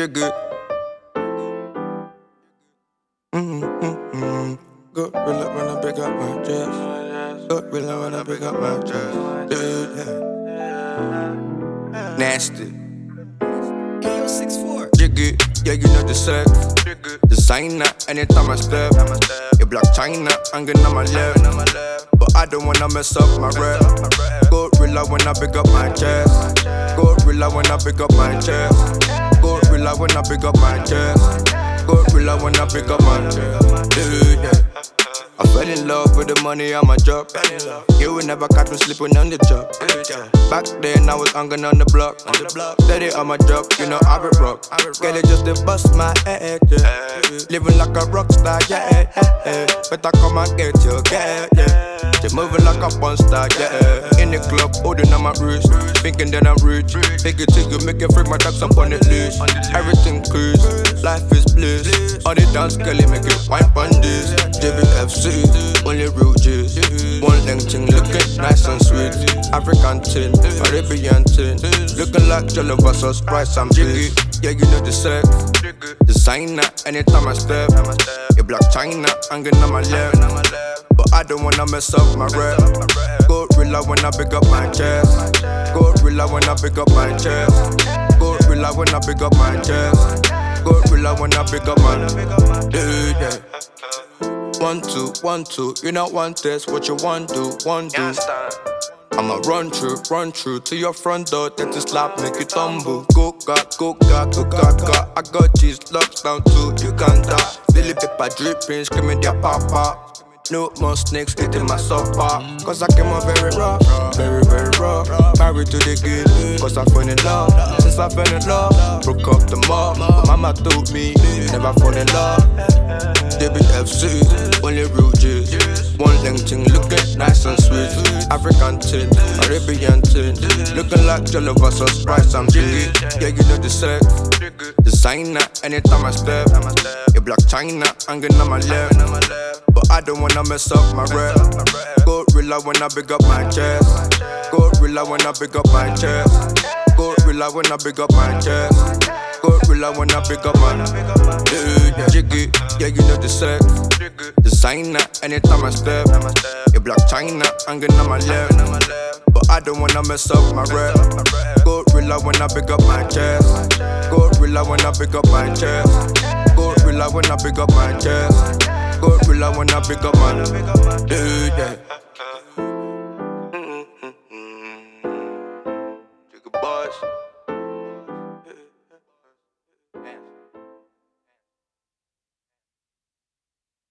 good. Gorilla when I pick up my chest. Gorilla when I pick up my chest. Dude, yeah. Nasty. KO64. Jiggy, yeah, you know the sex. Designer, anytime I step. You block China, I'm on my left. But I don't wanna mess up my rep. Gorilla when I pick up my chest. Gorilla when I pick up my chest. Gorilla when I pick up my chest. Gorilla when I pick up my chest. Dude, yeah. I fell in love with the money on my job. You would never catch me sleeping on the job. Back then I was hanging on the block. Steady on my job, you know I be rock. Girl, it just to bust my head, yeah. Living like a rock star, yeah. Better come and get your girl, yeah. They moving like a porn star, yeah. In the club, holding on my wrist, thinking that I'm rich. Take it to you, make it free, my dogs up on the leash. Everything cruise, life is bliss. On the dance, girl, make it wine on this. JBFC, only real G's. One length thing, looking nice and sweet. African tin, Arabian tin. Looking like Jollof sauce, rice and jiggy. Yeah, you know the sex. Designer, anytime I step. You block China, I'm on my left. But I don't wanna mess up my rep. Gorilla when I pick up my chest. Gorilla when I pick up my chest. Gorilla when I pick up my chest. Gorilla when I pick up my dude, yeah. 1, 2, 1, 2. You not want this, what you want do, want do. I'ma run through to your front door, then to slap, make you tumble. Go ga. I got these locks down to Uganda. Lily pepper dripping, screaming their papa. No more snakes eating my supper. Cause I came out very raw, very raw. Married to the game, cause I fell in love. Since I fell in love, broke up the mob. Mama told me, never fall in love. JBFC, only real G's. One length thing, looking nice and sweet. African tin, Arabian tin. Looking like Jollof sauce, rice and jiggy. Yeah, you know the sex. Designer, anytime I step. You block China, I'm on my left. But I don't wanna mess up my rep. Gorilla when I pick up my chest. Gorilla when I pick up my chest. Gorilla when I pick up my chest. Gorilla when I pick up my dude, yeah. Jiggy, yeah, you know the sex. Designer, anytime I step. You block China, I'm on my left. But I don't wanna mess up my rep. Gorilla when I pick up my chest. Gorilla when I pick up my chest. Gorilla when I pick up my chest. Gorilla when I pick up my dude, yeah. Jigga boys.